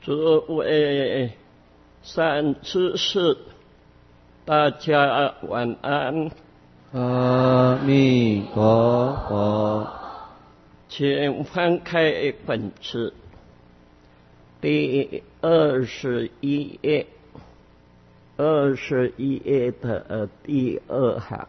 诸位善知识，大家晚安。 阿弥陀佛。 请翻开本子第21页，21页的第2行。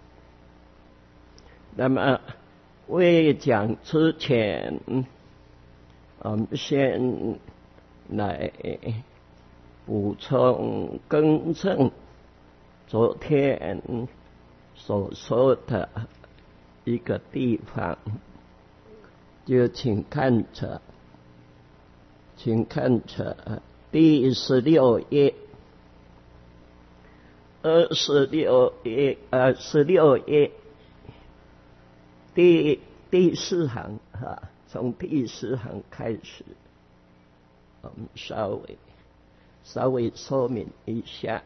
那么未讲之前，我们先来补充更正昨天所说的一个地方，就请看着第16页，16页第4行从第4行开始，我们稍微说明一下。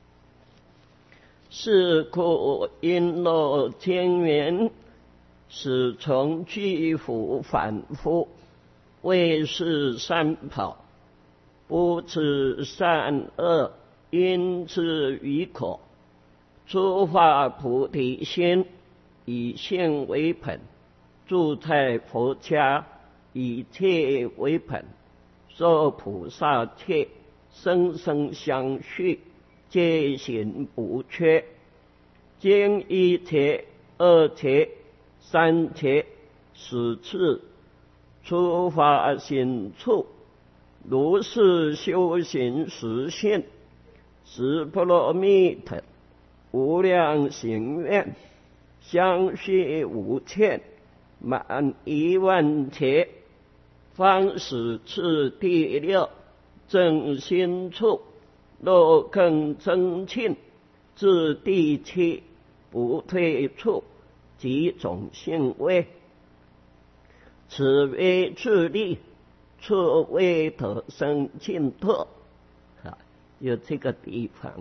是故因若经缘始从具复反复，谓是三宝，不知善恶，因之于口。诸法菩提心，以性为本，住在佛家，以切为本，说菩萨切，生生相续，皆行不缺。经一切、二切、三切，十次诸法行处，如是修行实现，十波罗蜜多无量行愿，相续无欠，满10000劫，方使至第6正心处。若更增进，至第7不退处，即种性位。此为自利，错为得生净土。有这个地方，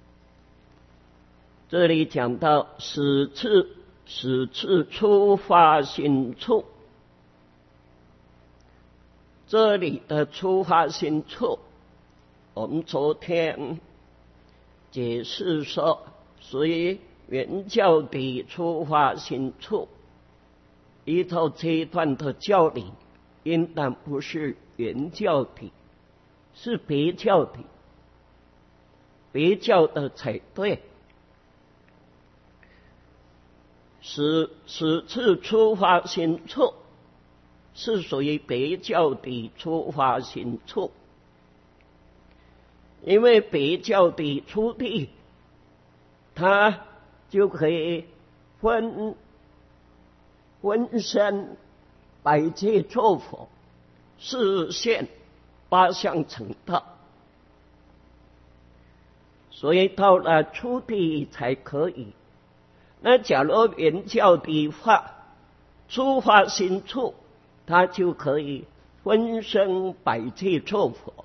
这里讲到始次出发心处，这里的出发心处，我们昨天解释说，属于原教的出发心处，依照这一段的教理，应当不是原教的，是别教的，别教的才对。始次出发心处是属于别教的出发心处，因为别教的出地，他就可以分身百界作佛，示现8相成道，所以到了出地才可以。那假如原教的话，出发心处，他就可以分身百界作佛，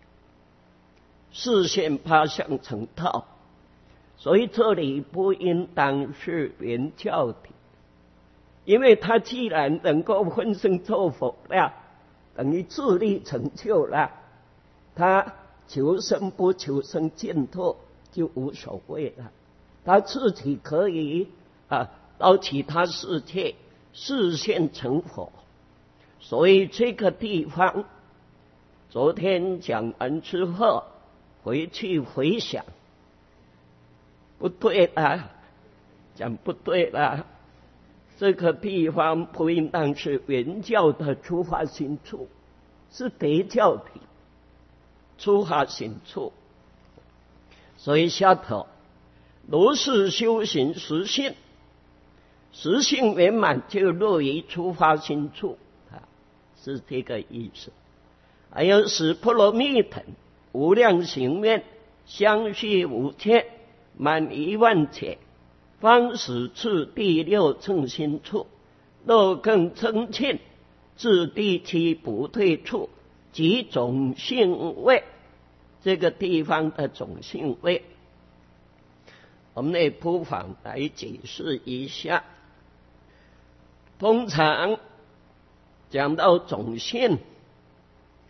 示现8相成道。所以这里不应当是原教的，因为他既然能够分身作佛了，等于自力成就了，他求生不求生净土就无所谓了，他自己可以到其他世界示现成佛。所以这个地方昨天讲完之后，回去回想，不对了，讲不对了，这个地方不应当是原教的出发心处，是别教的出发心处。所以下头如是修行实性，实性圆满就落于出发心处，是这个意思。还有十波罗蜜多无量行愿，相续无欠，满10000劫，方使至第6正心处。若更增进，至第7不退处，即种性位。这个地方的种性位，我们也不妨来解释一下。通常讲到种性，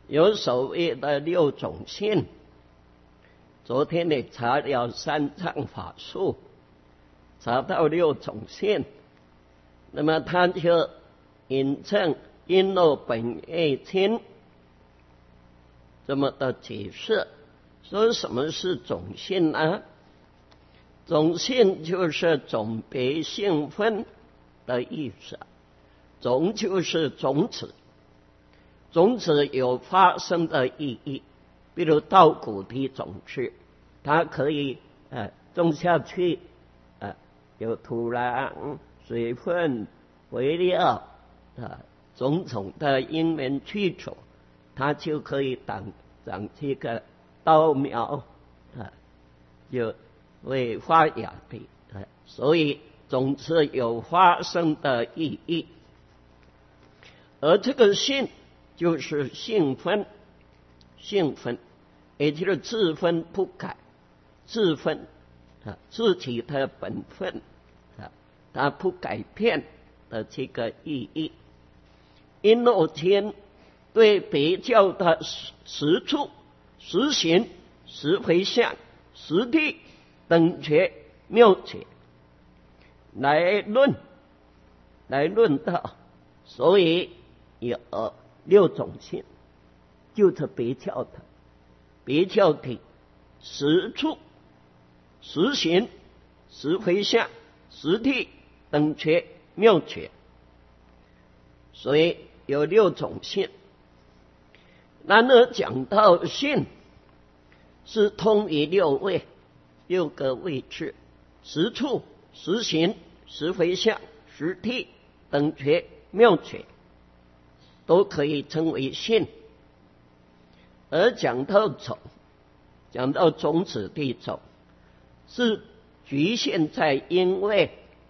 有所谓的六种性。昨天你查了三藏法术，查到六种性，那么他就引证因若本业亲这么的解释，说什么是种性呢？种性就是种别性分的意思，种就是种子，种子有发生的意义，比如稻谷的种子，它可以种下去，有土壤、水分、肥料种种的因缘去除，它就可以长这个稻苗就会发芽的。所以种子有发生的意义，而这个性就是性分，性分也就是自分不改，自分自己的本分它不改变的这个意义。因若天对别教的实处、实行、实回向、实地等觉妙解来论道，所以有六种性，就是别教的实处、实行、实回向、实地等觉妙解，所以有六种性。然而讲到性，是通于六个位置：实处、实行、实回向、实地等觉妙解，都可以称为性。而讲到种子的种，是局限在因位，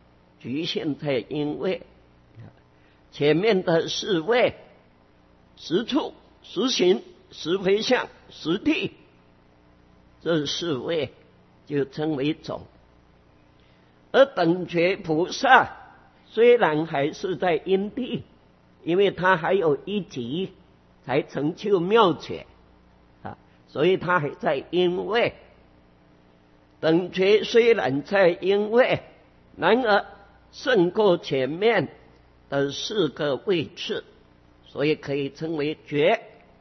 前面的四位：实处、实行、实回向、实地，这四位就称为种。而等觉菩萨虽然还是在因地，因为他还有一级才成就妙觉所以他还在因位。等觉虽然在因位，然而胜过前面的四个位置，所以可以称为觉，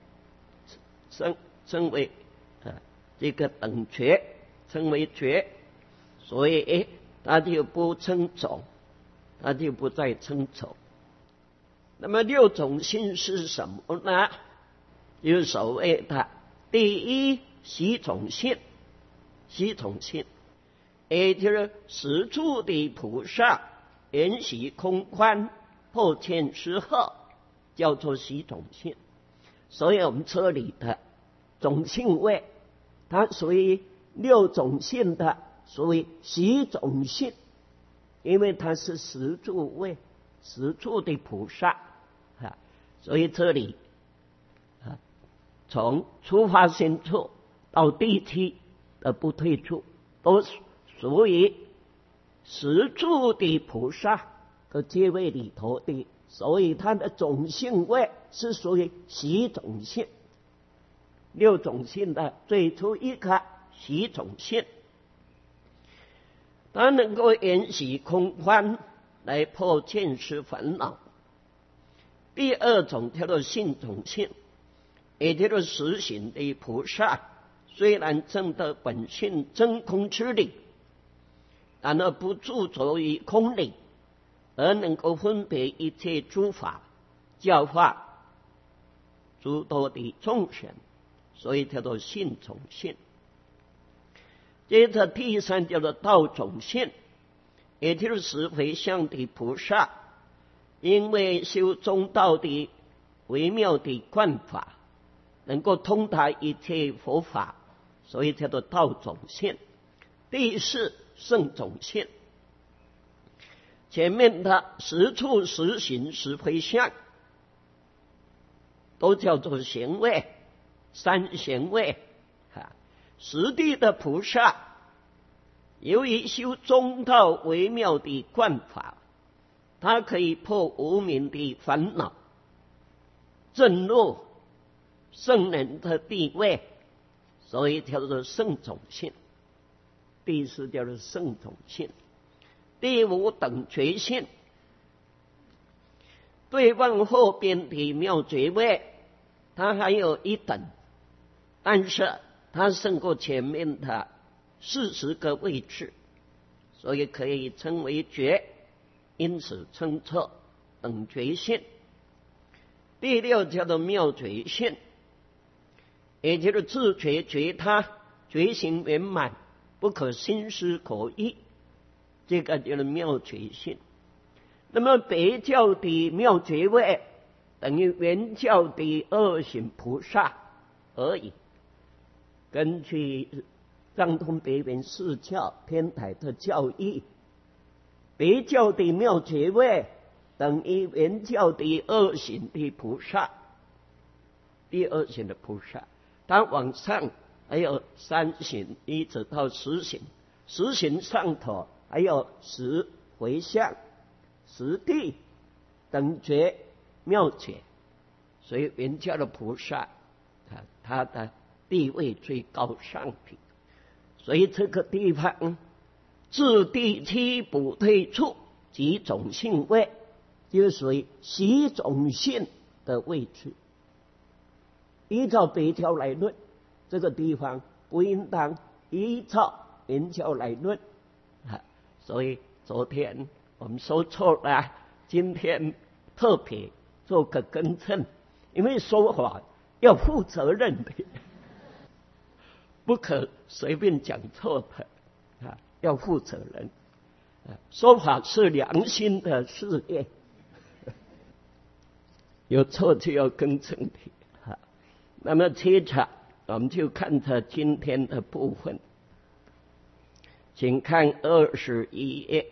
称为这个等觉，称为觉，所以他就不称种，他就不再称种。那么六种性是什么呢？就是所谓的第一习种性，也就是实处的菩萨缘习空观破见之后，叫做习种性。所以我们这里的种性位，它属于六种性的，属于习种性，因为它是实处位，实处的菩萨所以这里从出发心处到第七的不退处，都属于实处的菩萨的阶位里头的，所以它的种性位是属于习种性。六种性的最初一个习种性，它能够缘习空观来破见识烦恼。第二种叫做性种性，也就是实行的菩萨，虽然证得本性真空之理，然而不著着于空理，而能够分别一切诸法，教化诸多的众生，所以叫做性种性。接着第三叫做道种性，也就是实回向的菩萨，因为修中道的微妙的观法，能够通达一切佛法，所以叫做道种性。第四圣种性，前面的实处、实行、实回向都叫做贤位，三贤位实地的菩萨，由于修中道微妙的观法，他可以破无明的烦恼，证入圣人的地位，所以叫做圣种性。第四叫做圣种性。第五等觉性，对望后边的妙觉位，它还有一等，但是它胜过前面的40个位置，所以可以称为觉，因此称作等觉性。第六叫做妙觉性，也就是自觉觉他，觉行圆满，不可心思口意，这个就是妙觉性。那么别教的妙觉位等于原教的二行菩萨而已。根据藏通别圆四教天台的教义，别教的妙觉位等于原教的二行的菩萨，第二行的菩萨，它往上还有3行一直到10行，10行上头还有10回向、10地等觉妙觉，所以原教的菩萨他的地位最高上品。所以这个地方自第七不退处即种性位，就是属于习种性的位置。依照别教来论，这个地方不应当依照原教来论所以昨天我们说错了，今天特别做个更正，因为说法要负责任的，不可随便讲错的要负责任说法是良心的事业，有错就要更正的那么接着我们就看着今天的部分，请看21页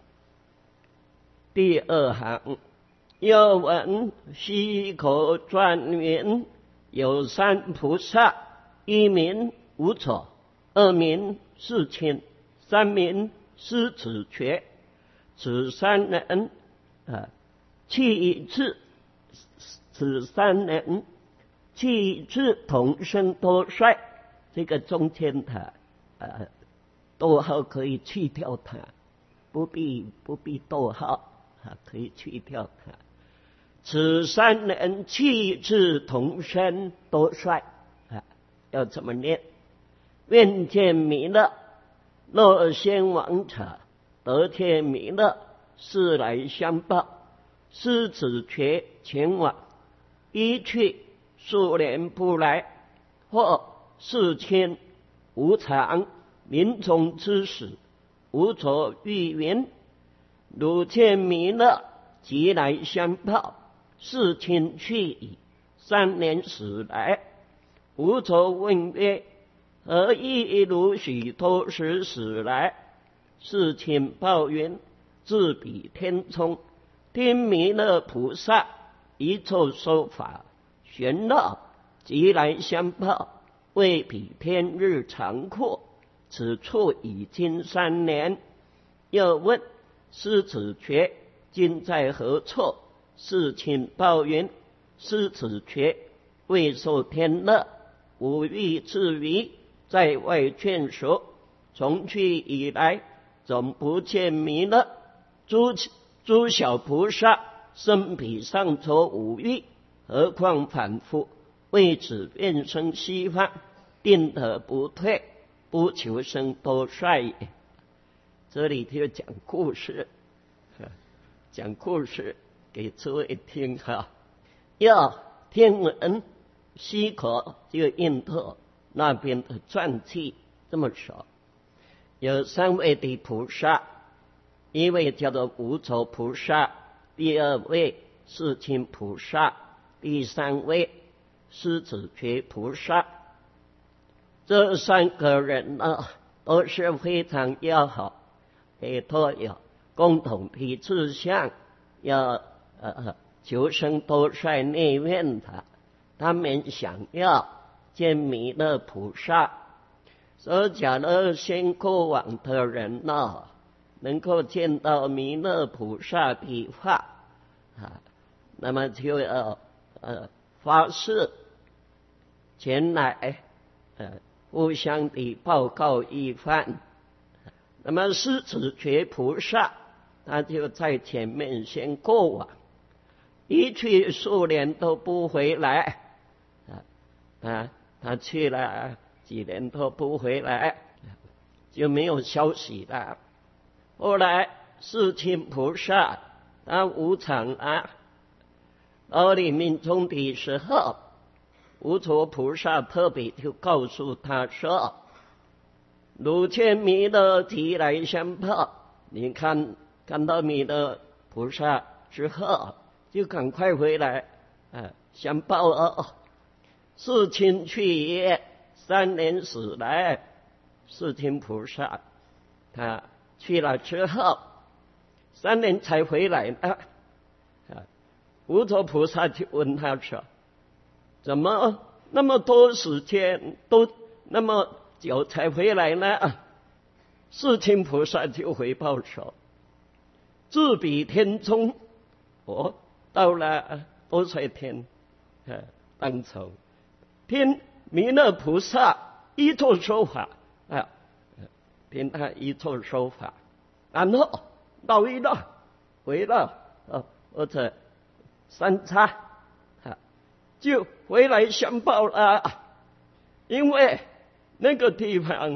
第2行，又闻西口传云，有3菩萨，一名无所，二名世亲，三名师子觉。此3人弃智，此3人弃智同生多帅，这个中间的逗号可以去掉它，不必逗号可以去掉它。此3人弃智同生多帅要怎么念？愿见弥勒，若先王者，得见弥勒，是来相报。师子觉前往，一去数年不来，或世亲无常，临终之时，无所欲云：汝见弥勒，即来相报。世亲去矣，3年始来。无所问曰：何以如许多时始来？世亲报云：自彼天冲，听弥勒菩萨一处说法，玄乐即来相报。为彼天日长阔，此处已经3年。又问师子觉今在何处？世亲报云：师子觉未受天乐，无欲自于，在外劝说，从去以来，总不见弥勒。诸小菩萨生彼上ço五欲，何况反复？为此愿生西方，定得不退，不求生多帅也。这里就讲故事，讲故事给诸位听要听闻西口就印度那边的传记这么说，有3位的菩萨，一位叫做无愁菩萨，第2位世亲菩萨，第3位师子觉菩萨。这3个人都是非常要好，都有共同的志向，要求生多帅内院的，他们想要见弥勒菩萨。所以假如先过往的人能够见到弥勒菩萨的话那么就要发誓前来互相的报告一番。那么狮子觉菩萨他就在前面先过往，一去数年都不回来，他去了几年都不回来，就没有消息了。后来世亲菩萨他无常到临命终的时候，无着菩萨特别就告诉他说：如见弥勒即来相报。你看到弥勒菩萨之后，就赶快回来相报哦。世亲去也，3年时来，世亲菩萨他去了之后，3年才回来呢。无着菩萨就问他说：怎么那么多时间，都那么久才回来呢？世亲菩萨就回报说：自比天中，我到了多少天当中，听弥勒菩萨依作说法听他依作说法，然后绕一绕回到或者三叉就回来相报了。因为那个地方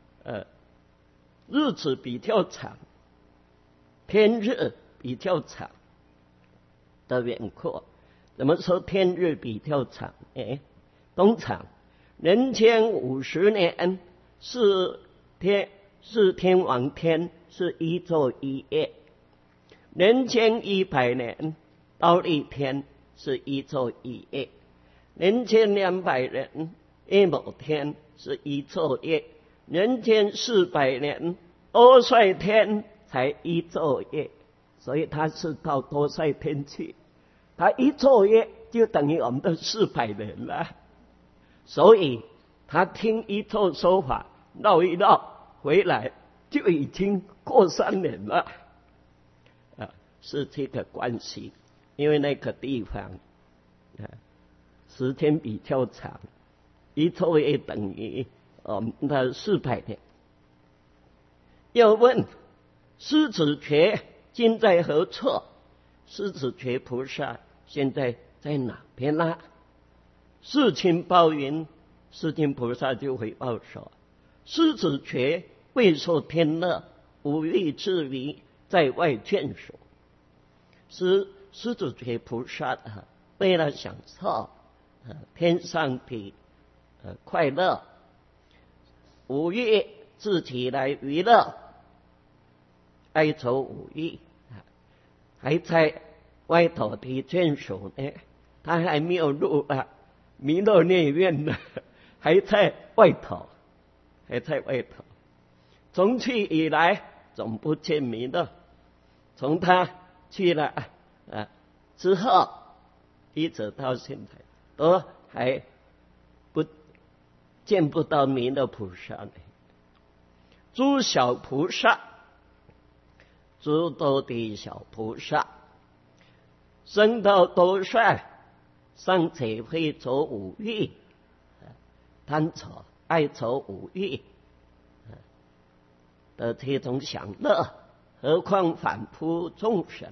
日子比较长，天日比较长的缘故。怎么说天日比较长？通常人间50年是天王天，是一昼一夜；人间100年忉利天是一昼一夜；人间200年夜摩天是一昼夜；人间400年多帅天才一昼夜。所以他是到多帅天去，他一昼夜就等于我们的400年了。所以他听一昼说法，绕一绕回来，就已经过3年了是这个关系。因为那个地方时间比较长，一昼夜等于我们的400年。又问狮子觉今在何处？狮子觉菩萨现在在哪边呢？世亲报云，世亲菩萨就回报说：狮子觉未受天乐，无欲自离，在外眷属。狮子觉菩萨为了享受天上的快乐，无欲自己来娱乐，哀愁无欲，还在外头的眷属呢，他还没有入弥勒内院呢，还在外头。从去以来总不见弥勒，从他去了之后，一直到现在都还见不到弥勒菩萨呢。诸小菩萨，诸多的小菩萨，生到多帅，尚且会着五欲，贪着爱着五欲的这种享乐，何况凡夫众生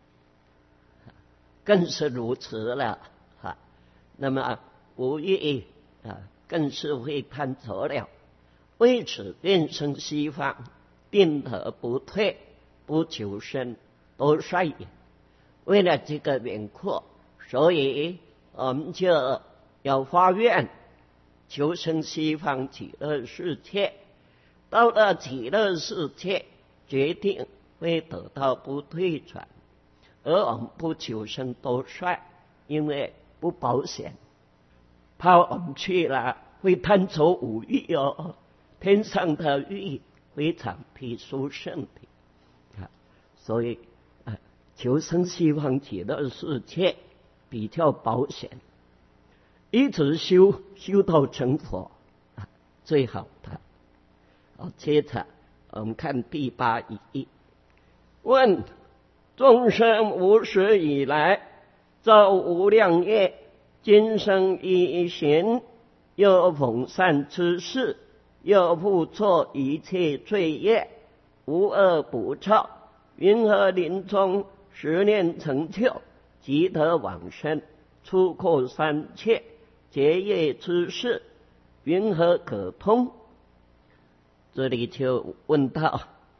更是如此了那么无欲更是会贪着了。为此愿生西方，定得不退，不求生，多帅也。为了这个缘故，所以我们就要发愿求生西方极乐世界。到了极乐世界，决定会得到不退转，而我们不求生多帅，因为不保险，怕我们去了会贪着五欲天上的欲非常的殊胜的所以求生西方极乐世界比较保险，一直修到成佛最好的。接着我们看第8义。问众生无始以来造无量业，今生一行又逢善知识，又复错一切罪业，无恶不造，云何临终10念成就，即得往生，出阔三切，结业之事，云何可通？这里就问到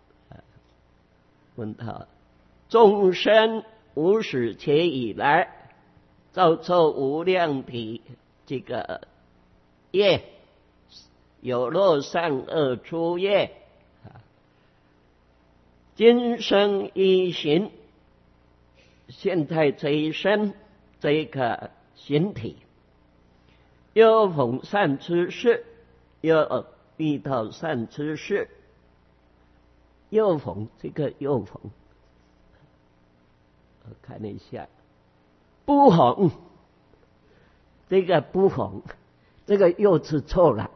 众生无始劫以来造作无量的这个业，有漏善恶诸业，今生一行，现在这一生这个形体，又逢善知识，又遇到善知识，又逢这个又逢，我看了一下，不逢，这个不逢，这个又是错了，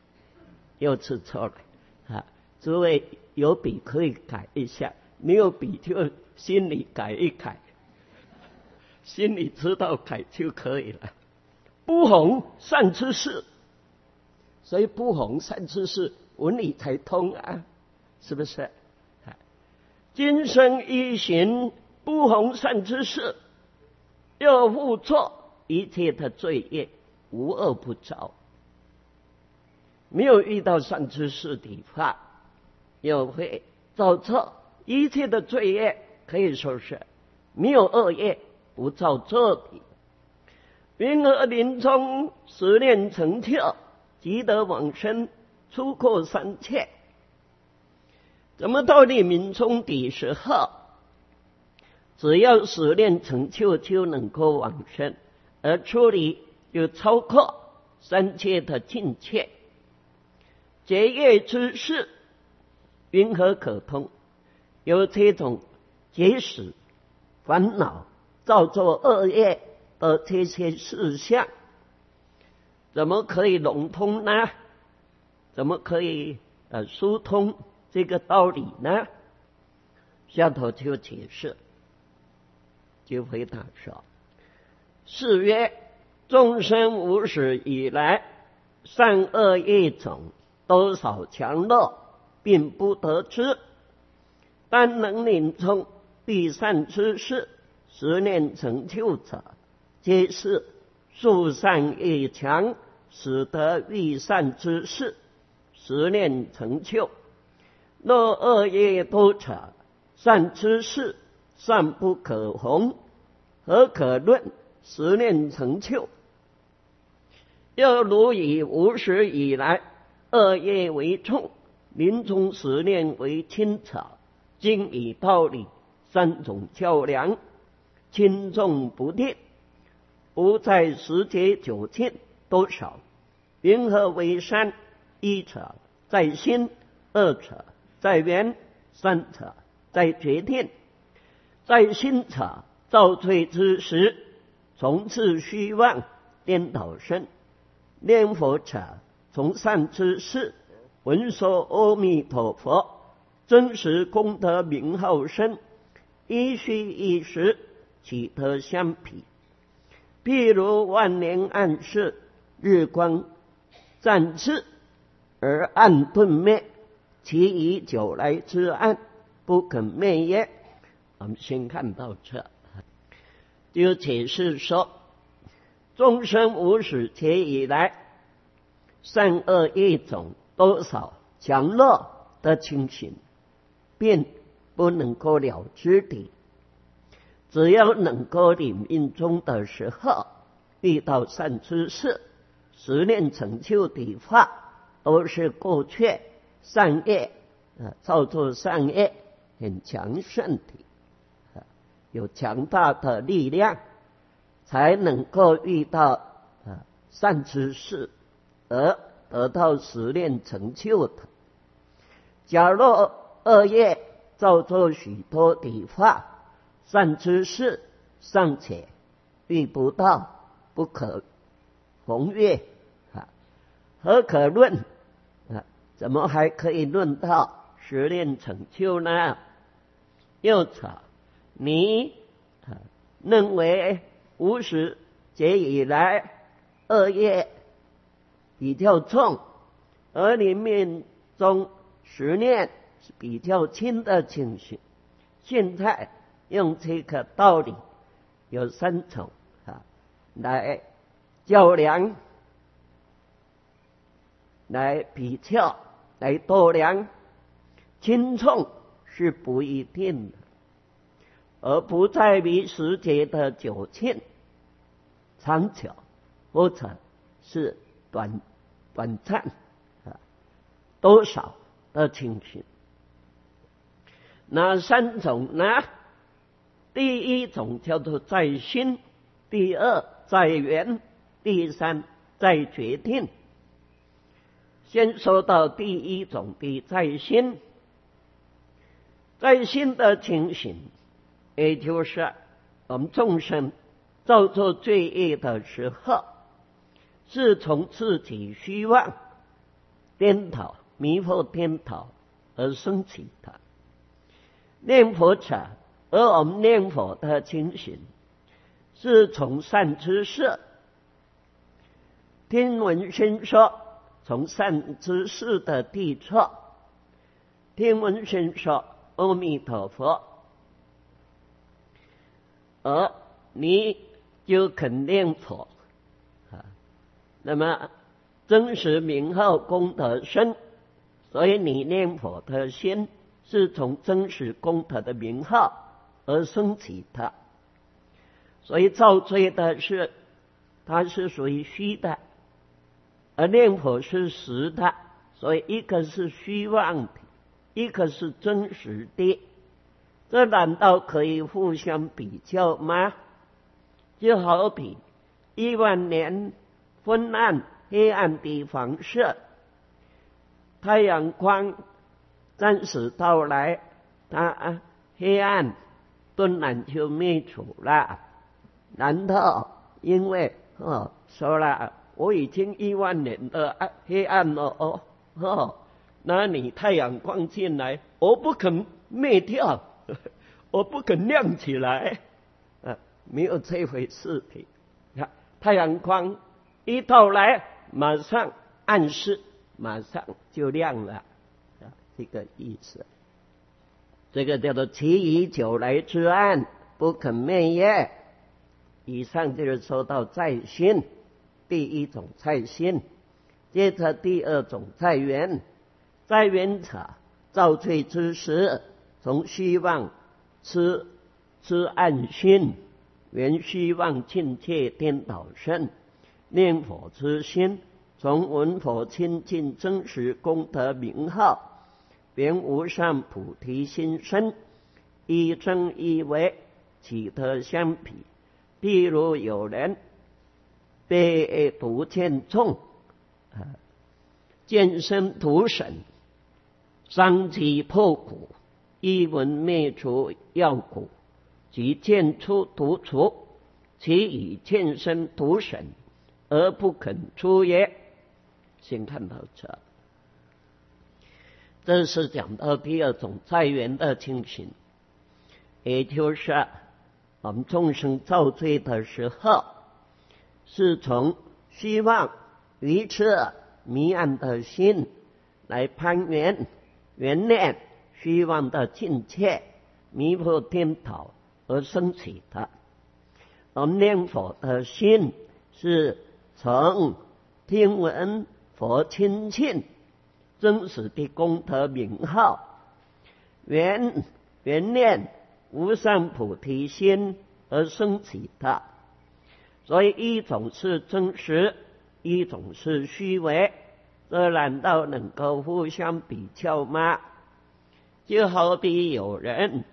啊！诸位有笔可以改一下，没有笔就心里改一改，心里知道改就可以了。不逢善知识，所以不逢善知识，文理才通啊，是不是？今生一行，不逢善知识，又复错一切的罪业，无恶不造。没有遇到善知识的话，又会造错一切的罪业，可以说是没有恶业不造作的。云何临终10念成就，即得往生，出阔三界？怎么到你临终的时候，只要10念成就就能够往生，而出离又超过三界的境界，结业之事，云何可通？有这种结使烦恼造作恶业的这些事项，怎么可以融通呢？怎么可以疏通这个道理呢？下头就解释，就回答说：是曰，众生无始以来，善恶业种多少强弱，并不得知，但能临终必善知识10念成就者，皆是数善业强，使得欲善之事10念成就。若恶业多者，善知识善不可弘，何可论10念成就？又如以无始以来，恶业为重，临终10念为轻者，今以道理3种较量，轻重不定，不在10劫9境多少。云何为善？一者在心，二者在缘，三者在决定。在心者，造罪之时，从事虚妄，颠倒身；念佛者，从善之事，闻说阿弥陀佛，真实功德名号生，一虚一实，岂得相比？譬如万年暗室，日光暂至，而暗顿灭，其以久来之暗，不肯灭也。我们先看到这，就解释说，众生无始劫以来，善恶业种多少强弱的情形，并不能够了知的。只要能够临命终的时候，遇到善知识10念成就的话，都是过去善业造作善业很强盛的，有强大的力量，才能够遇到善知识而得到10念成就的。假若恶业造作许多的话，善知识尚且遇不到，不可弘越，何可论？怎么还可以论到10念成就呢？又者，你认为无始劫以来恶业比较重，而里面中实念是比较轻的情形。现在用这个道理有3种来较量，来比较，来度量。轻重是不一定的，而不在于时节的久近、长久，或者是短暂多少的情形。哪3种呢？第一种叫做在心，第二在缘，第三在决定。先说到第一种的在心。在心的情形，也就是我们众生造作罪业的时候，是从自己虚妄颠倒、迷惑颠倒而生起的。念佛者，而我们念佛的情形，是从善知识听闻宣说，从善知识的地错听闻宣说阿弥陀佛，而你就肯念佛那么真实名号功德深，所以你念佛的心是从真实功德的名号而升起的。所以造罪的是它是属于虚的，而念佛是实的，所以一个是虚妄的，一个是真实的，这难道可以互相比较吗？就好比10000年昏暗黑暗的房舍，太阳光暂时到来，它黑暗顿然就灭除了。难道因为说了我已经10000年的黑暗了那你太阳光进来，我不肯灭掉，我不肯亮起来没有这回事的。太阳光一到来，马上暗示，马上就亮了这个意思。这个叫做其以久来之暗，不肯灭也。以上就是说到在心，第一种在心。接着第二种在缘。在缘者，造罪之时，从虚妄痴暗心，缘虚妄境界颠倒身，念佛之心，从闻佛亲近真实功德名号，缘无上菩提心生，一真一伪，岂得相比？譬如有人被毒箭中，见身毒神，伤其破骨，一闻灭除药骨，即见出毒除，其以见身毒神而不肯出也。先看到这，这是讲到第二种在缘的情形，也就是我们众生造罪的时候，是从虚妄愚痴迷暗的心来攀缘缘念虚妄的境界，迷惑颠倒而生起的。我们念佛的心是从听闻佛亲近真实的功德名号，缘念无上菩提心而生起的。所以一种是真实，一种是虚伪，这难道能够互相比较吗？就好比有人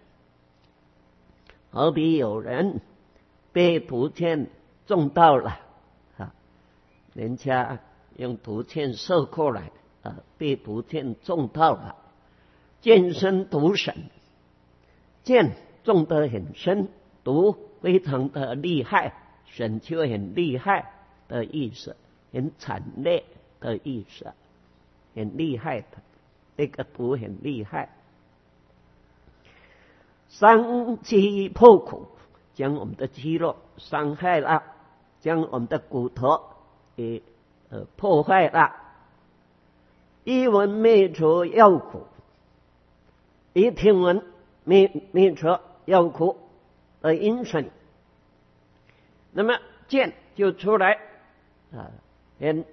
被毒箭中到了人家用毒箭射过来被毒箭中到了，箭身毒神，箭中得很深，毒非常的厉害，神就很厉害的意思，很惨烈的意思，很厉害的，这个毒很厉害，伤其破骨，将我们的肌肉伤害了，将我们的骨头也破坏了。一闻灭除药苦，一听闻灭除药苦的因身，那么见就出来很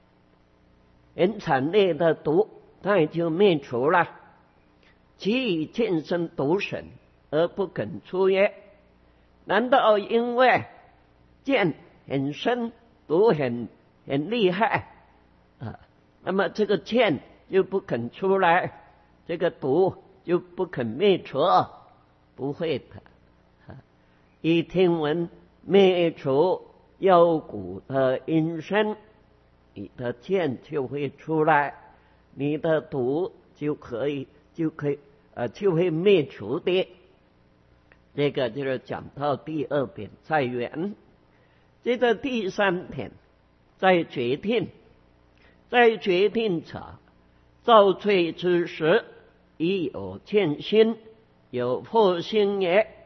惨烈的毒，它也就灭除了。其以见生毒神而不肯出耶？难道因为见很深，毒很厉害那么这个见就不肯出来，这个毒就不肯灭除？不会的一听闻灭除药苦的因身，你的见就会出来，你的毒就会灭除的。这个就是讲到第二点在缘。接着第三点在决定。在决定者，造罪之时，已有见心，有破心也。